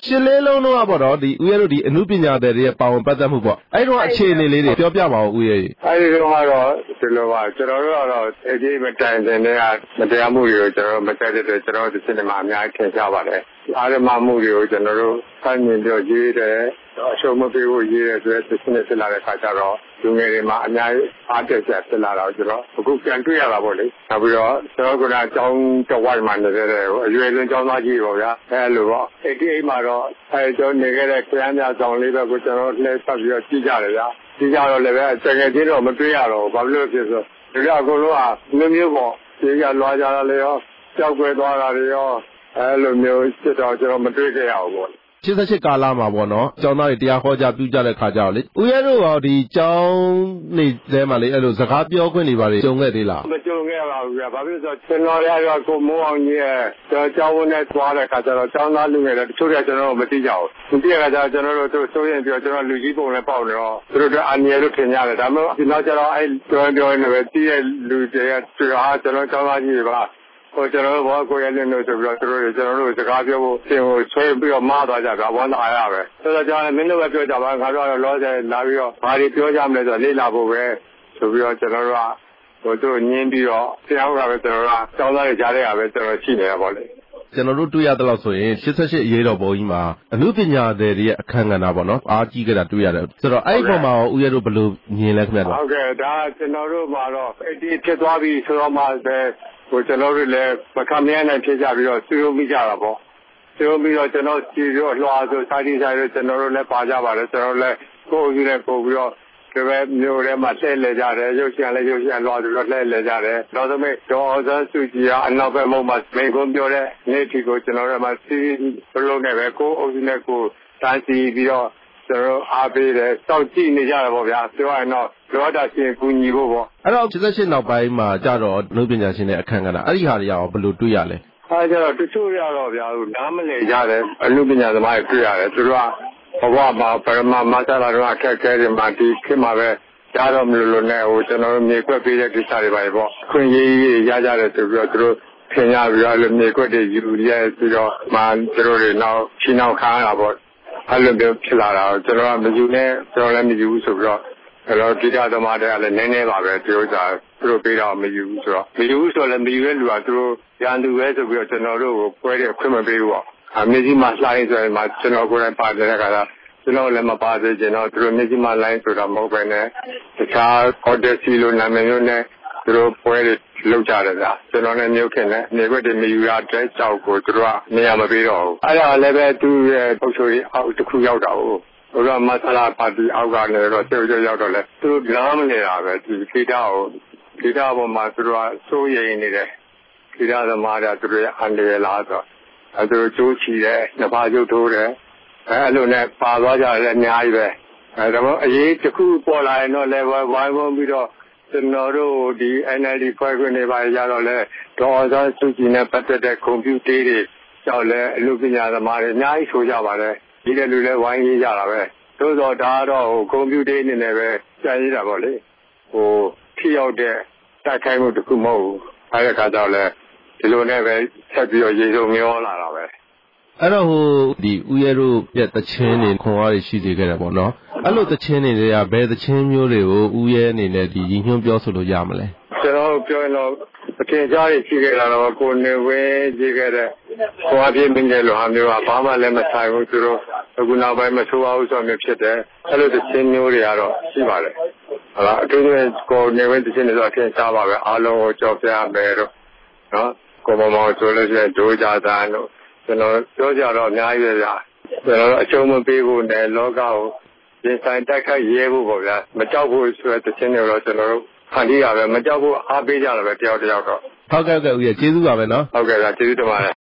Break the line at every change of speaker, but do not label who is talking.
ရှစ်လေးလုံးတော့ပေါ့နော်ဒီဦးရဲတို့ဒီအမှုပညာတွေရဲ့ပါဝင်ပတ်သက်မှုပေါ့အဲ့တော့အခြေအနေလေးတွေပြောပြပါဦးဦးရဲ
အဲ့ဒီတော့ဒီလိုပါကျွန်တော်တို့ကတော့အကြီးမတိုင်တဲ့ကမတရားမှုတွေကိုကျွန်တော်မတက်တဲ့ကျွန်တော်ဒီစနစ်မှာအများကြီးထင်ရှားပါတယ်အားရမမှုတွေကိုကျွန်တော်တို့စိုင်းမြင်ပြောရေးတယ်အရှုံးမပေးဖို့ရေးရဆိုတဲ့စနစ်ဖြစ်လာတဲ့အခါကျတော့လူငယ်တွေမှာအများကြီးအားတက်ချက်ဖြစ်လာတော့ကျွန်တော်အခုပြန်တွေ့ရတာပေါ့လေနောက်ပြီးတော့ကျွန်တော်ကအကြောင်းတစ်ဝိုက်မှာနေတဲ့အရွယ်လွန်ကျောင်းသားကြီးပေါ့ဗျာအဲ့လိုပေါ့88မှာတော့ကျွန်တော်နေခဲ့တဲ့ခရမ်းပြဆောင်လေးပဲကိုကျွန်တော်လှည့်ပတ်ပြီးတော့ကြည့်ကြတယ်ဗျာကြည့်ကြတော့လည်းပဲတကယ်ချင်းတော့မတွေ့ရတော့ဘာလို့လဲဖြစ်ဆိုဒီကအကုန်လုံးကမျိုးပေါ့ဒီကလွားကြတာလေရောကြောက်ွယ်သွားတာတွေရောအဲ့လိုမျိုးဖြစ်တော့ကျွန်တော်မတွေ့ခဲ့ရဘူးပေါ့
88ကာလမှာပေါ့နော်ကျောင်းသားတွေတရားဟောကြားပြုကြတဲ့ခါကြတော့လေဦးရဲတို့ရောဒီကျောင်းနေထဲမှာလေအဲ့လိုစကားပြောခွင့်တွေပါလေကြုံခဲ့သေးလား
မကြုံခဲ့ပါဘူးဗျာဘာဖြစ်လို့ဆိုတော့ကျွန်တော်ရကိုမိုးအောင်ကြီးရဲ့ကျောင်းဝန်းနဲ့သွားတဲ့ခါကျတော့ကျောင်းသားလူငယ်တွေတချို့ကကျွန်တော်မသိကြဘူးမသိရကြကျွန်တော်တို့စိုးရင်ပြောကျွန်တော်လူကြီးပုံနဲ့ပေါက်နေတော့သူတို့ကအန်ရလို့ထင်ကြတယ်ဒါမှမဟုတ်ဒီနောက်ကျတော့အဲ့ပြောနေပဲတည်ရဲ့လူတွေကကျွန်တော်ကျောင်းသားကြီးတွေပါကျွန်တော်ဘောကိုရလင်းလို့ဆိုပြီးတော့ကျွန်တော်တို့စကားပြောဖို့သင်ကိုဆွဲပြီးတော့မှားသွားကြတာဝမ်းသာရပဲဆိုတော့ကျွန်တော်မင်းတို့ပဲပြောကြပါငါတို့ကတော့လောဆယ်လာပြီးတော့ဘာတွေပြောကြမလဲဆိုတော့လေ့လာဖို့ပဲဆိုပြီးတော့ကျွန်တော်တို့ကတို့ညင်းပြီးတော့တရားဥပဒေပဲကျွန်တော်တို့ကကျောင်းသားတွေကြားထဲကပဲကျွန်တော်ရှိနေတာပေါ့လေ
ကျွန်တော်တို့တွေ့ရတဲ့လောက်ဆိုရင်88အရေးတော်ပုံကြီးမှာအမှုပညာတွေရဲ့အခမ်းကဏ္ဍပေါ့နော်အားကြီးကြတာတွေ့ရတယ်ဆိုတော့အဲ့ဒီပုံမှာရောဦးရဲတို့ဘယ်လိုမြင်လဲခင်ဗျာ
ဟုတ်ကဲ့ဒါကျွန်တော်တို့မှာတော့အဲ့ဒီဖြစ်သွားပြီဆိုတော့မှပဲကျွန်တော်တို့လည်းမခံမရနိုင်ဖြစ်ကြပြီးတော့ဆွေးနွေးမိကြတာပေါ့ဆွေးနွေးပြီးတော့ကျွန်တော်ကြည့်ပြီးတော့လွှာဆိုစာတီဆိုင်တို့ကျွန်တော်တို့လည်းပါကြပါတယ်ကျွန်တော်လည်းကိုယ်ယူနဲ့ပို့ပြီးတော့ဒီပဲမျိုးထဲမှာလှည့်လဲကြတယ်ရုပ်ရှင်လည်းရုပ်ရှင်လွှာဆိုတော့လှည့်လဲကြတယ်နောက်ဆုံးမဲ့ဒေါ်အောင်ဆန်းစုကြည်ကအနောက်ဘက်မုံမှာမိန်ကွန်းပြောတဲ့နေ့တီကိုကျွန်တော်တို့မှစီးလုံးနဲ့ပဲကိုယ်အုပ်စုနဲ့ကိုယ်တန်းစီပြီးတော့ကျွန်တော်အားပေးတယ်စောင့်ကြည့်နေကြတယ်ပေါ့ဗျာပြောရရင်တော့လောတာရှင်ကူညီဖို့ပေါ့
အဲ့တော့88နောက်ပိုင်းမှာကြတော့လူပညာရှင်တဲ့အခမ်းကဏ္ဍအဲ့ဒီဟာတွေရောဘယ်လိုတွေ့ရလဲ
အဲ့ကြတော့တချို့ရတော့ဗျာနားမလည်ကြတယ်အလူပညာသမားတွေတွေ့ရတယ်သူတို့ကဘဝမှာပရမမဆလာတော့အခက်အခဲတွေမှာဒီခေတ်မှာပဲကြားတော့မလို့နဲ့ကျွန်တော်တို့မြေခွက်ပေးတဲ့ကိစ္စတွေပါပေါ့ခွင့်ရေးရကြတယ်ဆိုပြီးတော့သူတို့ထင်ရပြီးတော့မြေခွက်တွေယူရဲပြီးတော့မှသူတို့တွေနောက်ရှင်းအောင်ခါရတာပေါ့အဲ့လိုမျိုးဖြစ်လာတာကျွန်တော်ကမယူနဲ့ကျွန်တော်လည်းမယူဘူးဆိုပြီးတော့အဲ့တော့ကိစ္စသမားတွေကလည်းနည်းနည်းပါပဲသူတို့ပေးတော့မယူဘူးဆိုတော့မယူဘူးဆိုလည်းမယူတဲ့လူကသူတို့ရန်သူပဲဆိုပြီးတော့ကျွန်တော်တို့ကိုပွဲတဲ့ခွင့်မပေးဘူးပေါ့အမေကြီးမှလှိုင်းဆိုရင်မှကျွန်တော်ကိုယ်တိုင်ပါတယ်ခါကကျွန်တော်လည်းမပါသေးချင်တော့သူတို့မျက်စိမှလိုင်းဆိုတာမဟုတ်ပဲနဲ့တခြား order စီလိုနာမည်မျိုးနဲ့သူတို့ပွဲတွေလုပ်ကြတယ်ဗျာကျွန်တော်လည်းမျိုးခင်နဲ့နေခွက်တွေမယူရတဲ့ကြောက်ကိုသူတို့ကနေရာမပေးတော့ဘူးအဲ့ဒါလည်းပဲသူရဲ့ပုတ်ချိုးအောက်တစ်ခုရောက်တာဟုတ်ဘုရားမဆလာပါတီအောက်ကနေတော့ကျောက်ရောက်တော့လဲသူတို့နားမနေတာပဲဒီခေတ္တပေါ်မှာသူတို့ကစိုးရိမ်နေတယ်ခေတ္တသမားတွေသူတို့အန်တယ်လားဆိုအဲသူတို့ကြိုးချီတယ်နှစ်ပါးကျုပ်ထိုးတယ်အဲ့လိုနဲ့ပါသွားကြတယ်အများကြီးပဲအဲဒါမှအရေးတစ်ခုပေါ်လာရင်တော့လည်းဝိုင်းဝန်းပြီးတော့ကျွန်တော်တို့ဒီ NLD ဖွဲ့ခွင့်တွေပါရတော့လဲဒေါ်အောင်ဆန်းစုကြည်နဲ့ပတ်သက်တဲ့ကွန်ပျူတာတွေကြောက်လဲအမှုပညာသမားတွေအများကြီးဆိုကြပါတယ်ဒီတဲ့လူလည်းဝိုင်းရေးကြတာပဲသို့တော့ဒါကတော့ကွန်ပျူတာအနေနဲ့ပဲကြာရေးတာပေါ့လေထိရောက်တဲ့တိုက်ခိုက်မှုတစ်ခုမဟုတ်ဘူးအဲ့ဒါကြောင့်လဲဒီလိုနဲ့ပဲဆက်ပြီးတော့ရေစုံမျောလာတာပဲ
အဲ့တော့ဒီဦးရဲတို့ရဲ့တခြင်းတွေခွန်အားတွေရှိစေခဲ့တယ်ပေါ့နော်အဲ့လိုတခြင်းတွေကဘယ်တခြင်းမျိုးတွေကိုဦးရဲအနေနဲ့ဒီရည်ညွှန်းပြောဆိုလို့ရမလဲ
ကျွန်တော်ပြောရင်တော့အထင်ရှားတွေရှိခဲ့တာတော့ကိုနေဝင်းကြီးခဲ့တဲ့ခွန်အားပြင်းပြင်းလို့ဟာမျိုးကဘာမှလည်းမဆိုင်ဘူးသူတို့အခုနောက်ပိုင်းမဆိုးအောင်ဆိုမျိုးဖြစ်တယ်အဲ့လိုတခြင်းမျိုးတွေကတော့ရှိပါတယ်ဟုတ်လားအထူးသဖြင့်ကိုနေဝင်းတခြင်းတွေဆိုအထင်ရှားပါပဲအားလုံးကိုကြော်ပြမယ်တော့နော်ကိုမောင်ဆိုလို့ရှိရင်ဒိုးကြတာလို့ကျွန်တော်ပြောကြတော့အများကြီးပဲဗျာကျွန်တော်အချုံမပေးဖို့နဲ့လောကကိုရင်ဆိုင်တိုက်ခိုက်ရဲဖို့ပေါ့ဗျာမကြောက်ဖို့ဆိုတဲ့တခြင်းတွေတော့ကျွန်တော်တို့ဖန်တီးရပဲမကြောက်ဖို့အားပေးကြတယ်ပဲတယောက်တော့
ဟုတ်ကဲ့ဦးရဲ့ကျေးဇူးပါပဲနော်
ဟုတ်ကဲ့ဗျာကျေးဇူးတင်ပါတယ်